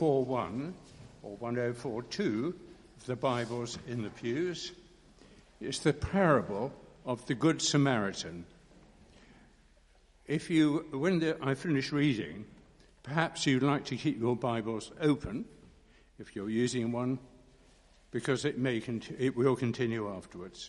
1041 or 1042 of the Bibles in the pews. It's the parable of the Good Samaritan. When I finish reading, perhaps you'd like to keep your Bibles open, if you're using one, because it will continue afterwards.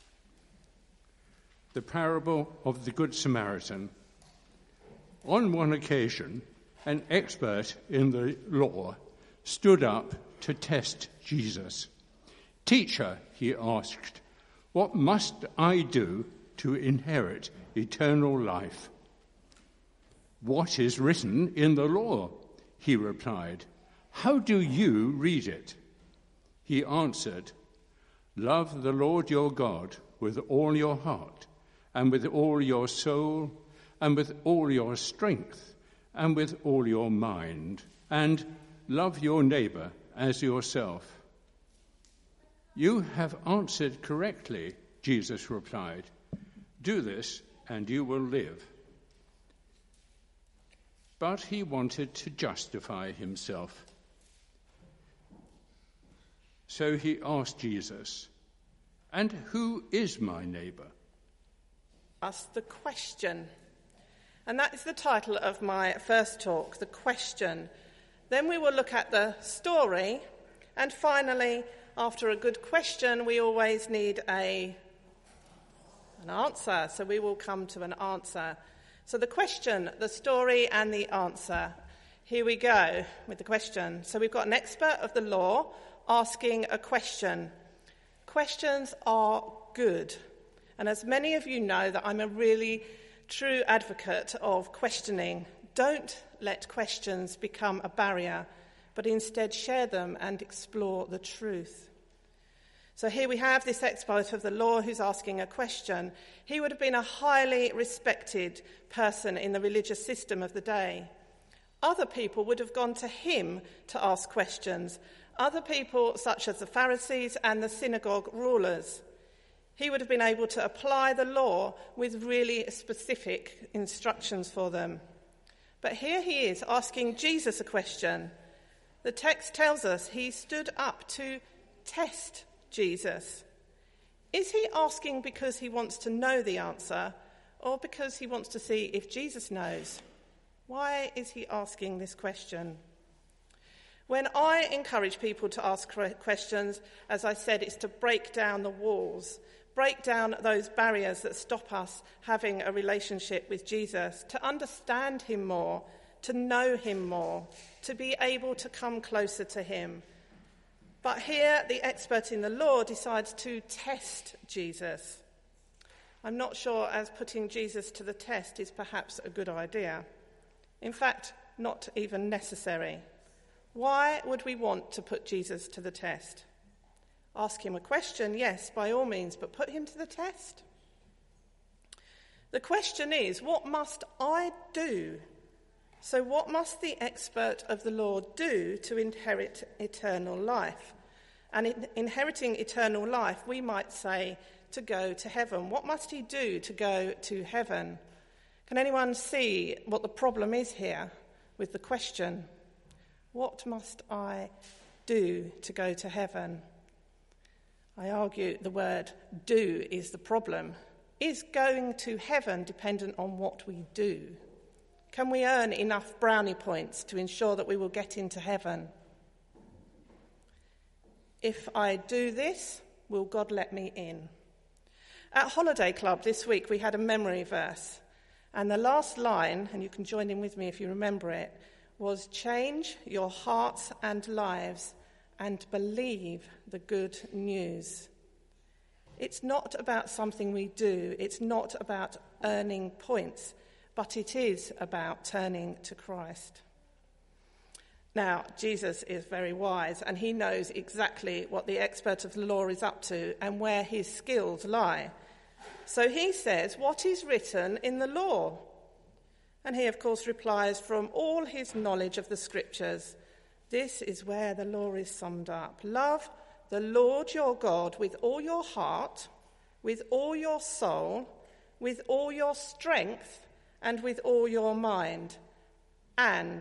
The parable of the Good Samaritan. On one occasion, an expert in the law stood up to test Jesus. "Teacher," he asked, "what must I do to inherit eternal life?" "What is written in the law?" he replied. "How do you read it?" He answered, "Love the Lord your God with all your heart, and with all your soul, and with all your strength, and with all your mind, and love your neighbor as yourself." "You have answered correctly," Jesus replied. "Do this, and you will live." But he wanted to justify himself. So he asked Jesus, "And who is my neighbor?" Ask the question. And that is the title of my first talk, The Question. Then we will look at the story. And finally, after a good question, we always need an answer. So we will come to an answer. So the question, the story, and the answer. Here we go with the question. So we've got an expert of the law asking a question. Questions are good. And as many of you know, that I'm a really true advocate of questioning. Don't let questions become a barrier, but instead share them and explore the truth. So here we have this expert of the law who's asking a question. He would have been a highly respected person in the religious system of the day. Other people would have gone to him to ask questions. Other people, such as the Pharisees and the synagogue rulers. He would have been able to apply the law with really specific instructions for them. But here he is asking Jesus a question. The text tells us he stood up to test Jesus. Is he asking because he wants to know the answer, or because he wants to see if Jesus knows? Why is he asking this question? When I encourage people to ask questions, as I said, it's to break down the walls, break down those barriers that stop us having a relationship with Jesus, to understand him more, to know him more, to be able to come closer to him. But here, the expert in the law decides to test Jesus. I'm not sure as putting Jesus to the test is perhaps a good idea. In fact, not even necessary. Why would we want to put Jesus to the test? Ask him a question, yes, by all means, but put him to the test? The question is, what must I do? So what must the expert of the law do to inherit eternal life? And in inheriting eternal life, we might say to go to heaven. What must he do to go to heaven? Can anyone see what the problem is here with the question? What must I do to go to heaven? I argue the word do is the problem. Is going to heaven dependent on what we do? Can we earn enough brownie points to ensure that we will get into heaven? If I do this, will God let me in? At Holiday Club this week, we had a memory verse. And the last line, and you can join in with me if you remember it, was change your hearts and lives and believe the good news. It's not about something we do. It's not about earning points, but it is about turning to Christ. Now, Jesus is very wise, and he knows exactly what the expert of the law is up to and where his skills lie. So he says, what is written in the law? And he, of course, replies from all his knowledge of the scriptures. This is where the law is summed up. Love the Lord your God with all your heart, with all your soul, with all your strength, and with all your mind. And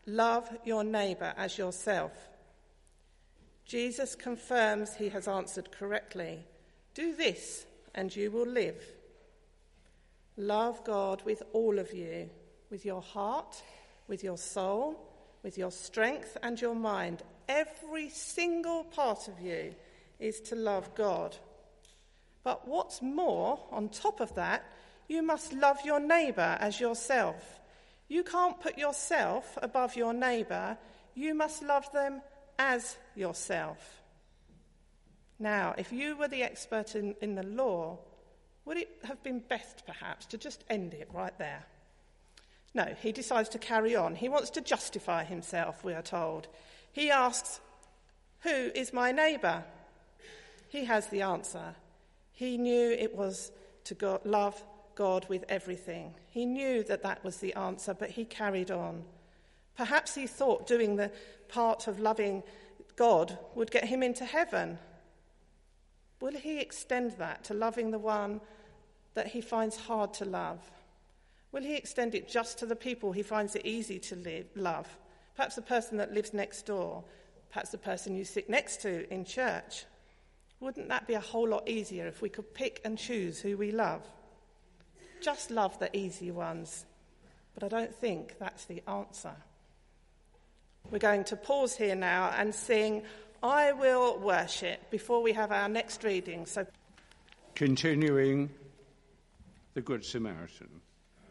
Love your neighbour as yourself. Jesus confirms he has answered correctly. Do this and you will live. Love God with all of you, with your heart, with your soul, with your strength and your mind. Every single part of you is to love God. But what's more, on top of that, you must love your neighbour as yourself. You can't put yourself above your neighbour. You must love them as yourself. Now, if you were the expert in the law, would it have been best, perhaps, to just end it right there? No, he decides to carry on. He wants to justify himself, we are told. He asks, "Who is my neighbour?" He has the answer. He knew it was to love God with everything. He knew that was the answer, but he carried on. Perhaps he thought doing the part of loving God would get him into heaven. Will he extend that to loving the one that he finds hard to love? Will he extend it just to the people he finds it easy to love? Perhaps the person that lives next door, perhaps the person you sit next to in church. Wouldn't that be a whole lot easier if we could pick and choose who we love? Just love the easy ones. But I don't think that's the answer. We're going to pause here now and sing "I Will Worship" before we have our next reading. So, continuing the Good Samaritan.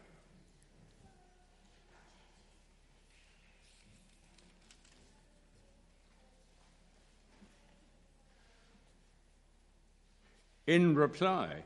In reply,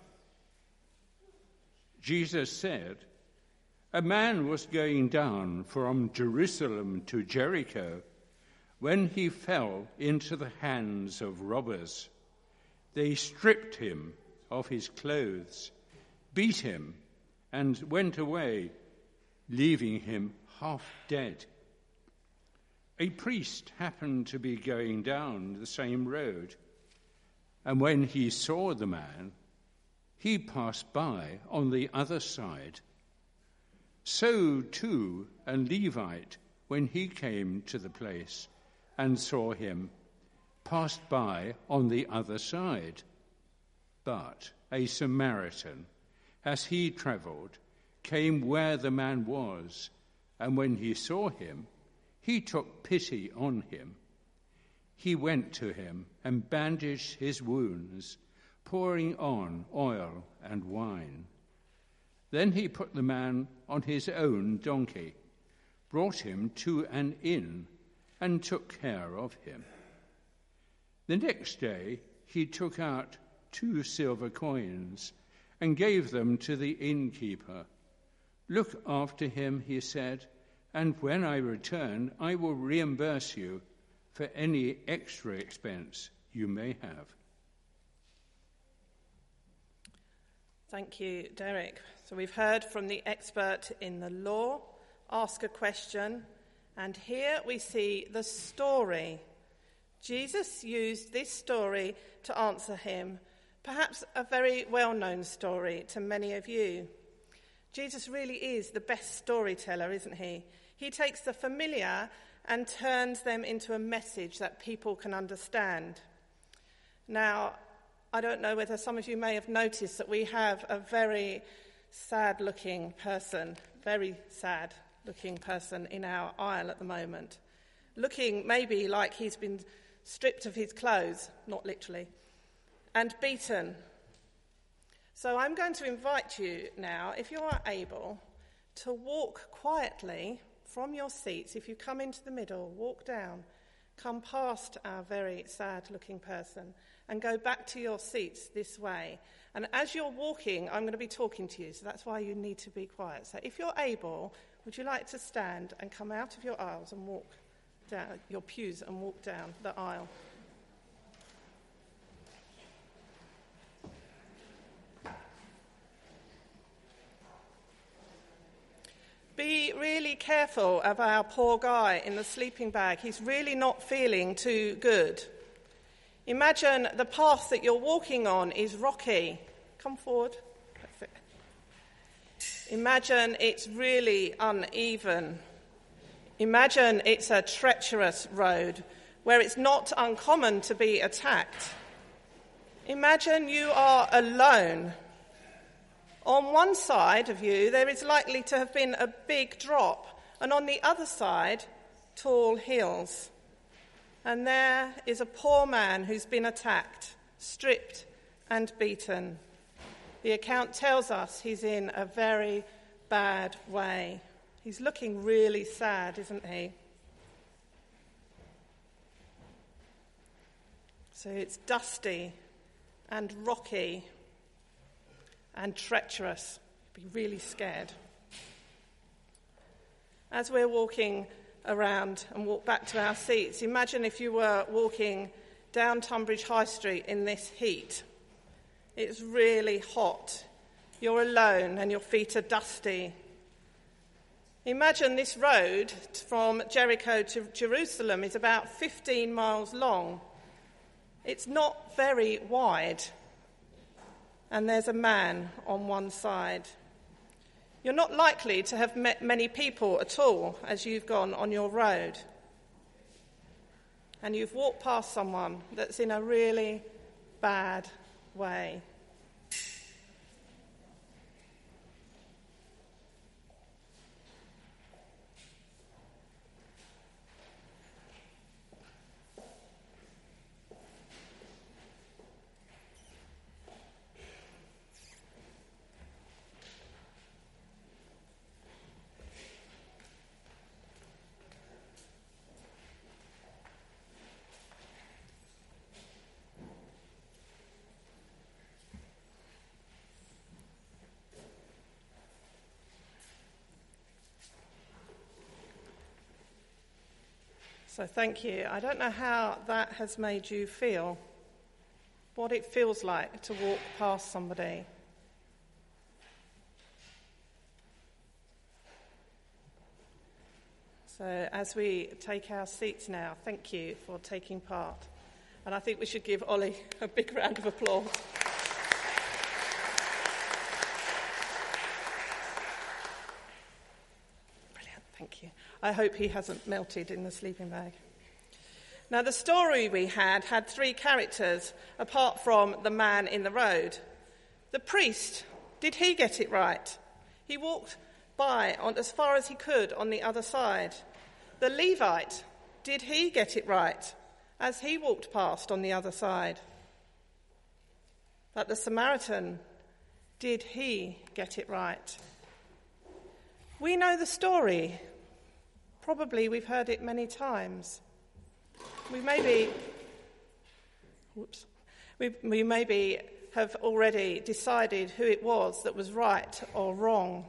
Jesus said, "A man was going down from Jerusalem to Jericho when he fell into the hands of robbers. They stripped him of his clothes, beat him, and went away, leaving him half dead. A priest happened to be going down the same road, and when he saw the man, he passed by on the other side. So too a Levite, when he came to the place and saw him, passed by on the other side. But a Samaritan, as he travelled, came where the man was, and when he saw him, he took pity on him. He went to him and bandaged his wounds, pouring on oil and wine. Then he put the man on his own donkey, brought him to an inn, and took care of him. The next day he took out 2 silver coins and gave them to the innkeeper. 'Look after him,' he said, 'and when I return, I will reimburse you for any extra expense you may have.'" Thank you, Derek. So we've heard from the expert in the law ask a question, and here we see the story. Jesus used this story to answer him, perhaps a very well-known story to many of you. Jesus really is the best storyteller, isn't he? He takes the familiar and turns them into a message that people can understand. Now, I don't know whether some of you may have noticed that we have a very sad-looking person in our aisle at the moment, looking maybe like he's been stripped of his clothes, not literally, and beaten. So I'm going to invite you now, if you are able, to walk quietly from your seats. If you come into the middle, walk down, come past our very sad-looking person, and go back to your seats this way. And as you're walking, I'm going to be talking to you, so that's why you need to be quiet. So if you're able, would you like to stand and come out of your aisles and walk down your pews and walk down the aisle? Be really careful of our poor guy in the sleeping bag. He's really not feeling too good. Imagine the path that you're walking on is rocky. Come forward. That's it. Imagine it's really uneven. Imagine it's a treacherous road where it's not uncommon to be attacked. Imagine you are alone. On one side of you, there is likely to have been a big drop, and on the other side, tall hills. And there is a poor man who's been attacked, stripped and beaten. The account tells us he's in a very bad way. He's looking really sad, isn't he? So it's dusty and rocky and treacherous. You'd be really scared. As we're walking around and walk back to our seats, imagine if you were walking down Tunbridge High Street in this heat. It's really hot. You're alone and your feet are dusty. Imagine this road from Jericho to Jerusalem is about 15 miles long. It's not very wide. And there's a man on one side. You're not likely to have met many people at all as you've gone on your road. And you've walked past someone that's in a really bad way. So thank you. I don't know how that has made you feel, what it feels like to walk past somebody. So as we take our seats now, thank you for taking part. And I think we should give Ollie a big round of applause. Brilliant, thank you. I hope he hasn't melted in the sleeping bag. Now, the story we had three characters, apart from the man in the road. The priest, did he get it right? He walked by as far as he could on the other side. The Levite, did he get it right as he walked past on the other side? But the Samaritan, did he get it right? We know the story. Probably we've heard it many times. We maybe have already decided who it was that was right or wrong.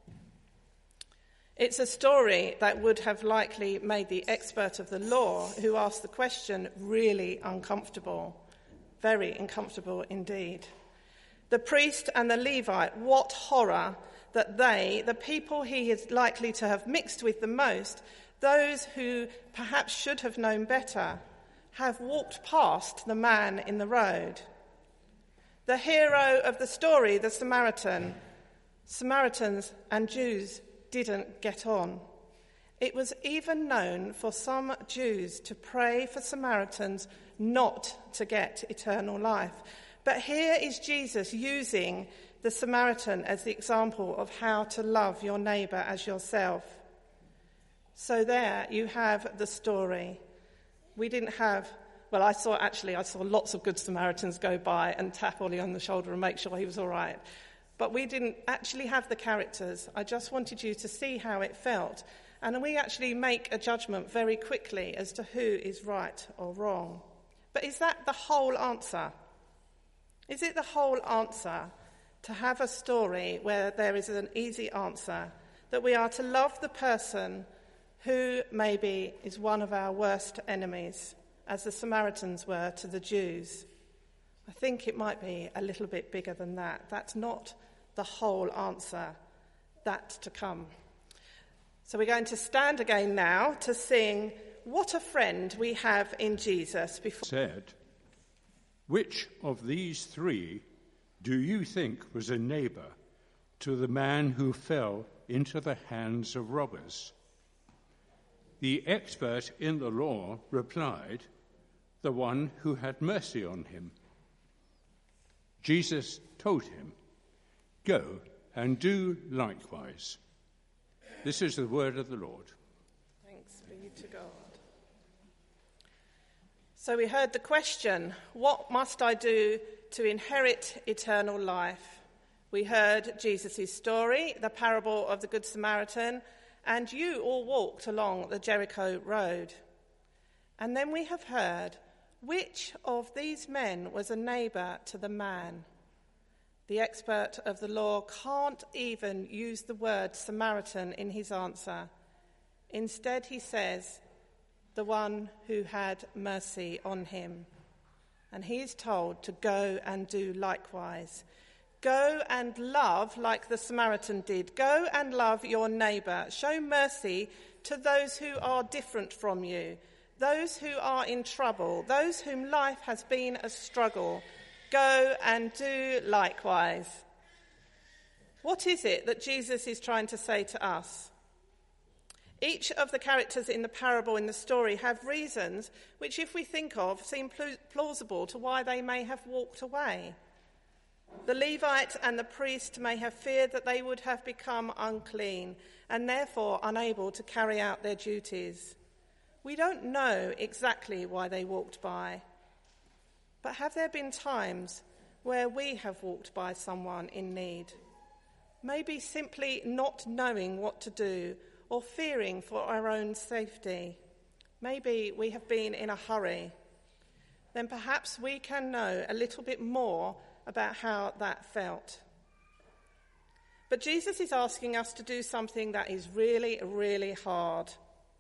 It's a story that would have likely made the expert of the law who asked the question really uncomfortable, very uncomfortable indeed. The priest and the Levite, what horror that they, the people he is likely to have mixed with the most, those who perhaps should have known better, have walked past the man in the road. The hero of the story, the Samaritan, Samaritans and Jews didn't get on. It was even known for some Jews to pray for Samaritans not to get eternal life. But here is Jesus using the Samaritan as the example of how to love your neighbour as yourself. So there you have the story. I saw lots of good Samaritans go by and tap Ollie on the shoulder and make sure he was all right. But we didn't actually have the characters. I just wanted you to see how it felt. And we actually make a judgment very quickly as to who is right or wrong. But is that the whole answer? Is it the whole answer to have a story where there is an easy answer, that we are to love the person who maybe is one of our worst enemies, as the Samaritans were to the Jews? I think it might be a little bit bigger than that. That's not the whole answer. That's to come. So we're going to stand again now to sing What a Friend We Have in Jesus. Said, which of these three do you think was a neighbour to the man who fell into the hands of robbers? The expert in the law replied, "The one who had mercy on him." Jesus told him, "Go and do likewise." This is the word of the Lord. Thanks be to God. So we heard the question, what must I do to inherit eternal life? We heard Jesus' story, the parable of the Good Samaritan, and you all walked along the Jericho road. And then we have heard, which of these men was a neighbour to the man? The expert of the law can't even use the word Samaritan in his answer. Instead, he says, the one who had mercy on him. And he is told to go and do likewise. Go and love like the Samaritan did. Go and love your neighbour. Show mercy to those who are different from you, those who are in trouble, those whom life has been a struggle. Go and do likewise. What is it that Jesus is trying to say to us? Each of the characters in the parable in the story have reasons which, if we think of, seem plausible to why they may have walked away. The Levite and the priest may have feared that they would have become unclean and therefore unable to carry out their duties. We don't know exactly why they walked by. But have there been times where we have walked by someone in need? Maybe simply not knowing what to do or fearing for our own safety. Maybe we have been in a hurry. Then perhaps we can know a little bit more about how that felt. But Jesus is asking us to do something that is really, really hard.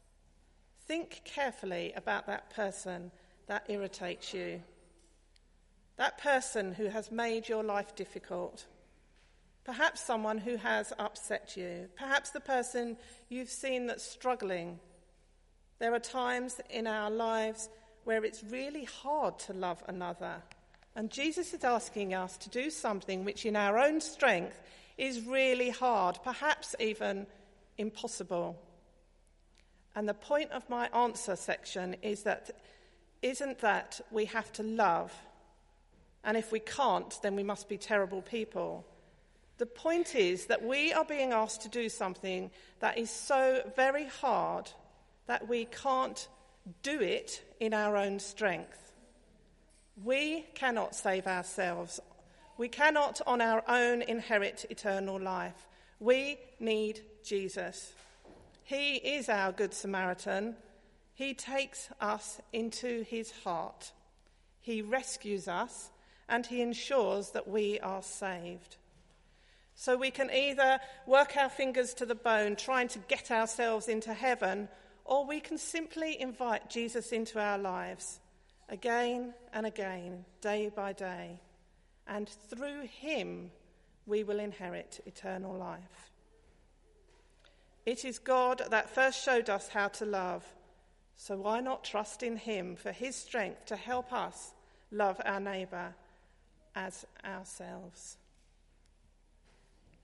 Think carefully about that person that irritates you. That person who has made your life difficult. Perhaps someone who has upset you. Perhaps the person you've seen that's struggling. There are times in our lives where it's really hard to love another. And Jesus is asking us to do something which in our own strength is really hard, perhaps even impossible. And the point of my answer section isn't that we have to love. And if we can't, then we must be terrible people. The point is that we are being asked to do something that is so very hard that we can't do it in our own strength. We cannot save ourselves. We cannot on our own inherit eternal life. We need Jesus. He is our Good Samaritan. He takes us into his heart. He rescues us and he ensures that we are saved. So we can either work our fingers to the bone trying to get ourselves into heaven, or we can simply invite Jesus into our lives again and again, day by day. And through him, we will inherit eternal life. It is God that first showed us how to love. So why not trust in him for his strength to help us love our neighbour as ourselves?